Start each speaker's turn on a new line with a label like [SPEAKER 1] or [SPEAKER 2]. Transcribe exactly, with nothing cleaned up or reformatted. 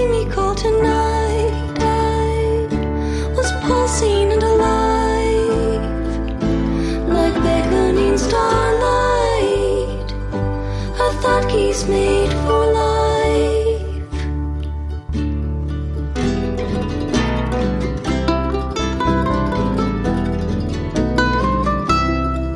[SPEAKER 1] me call tonight. I was pulsing and alive, like beckoning starlight. A thought keys made for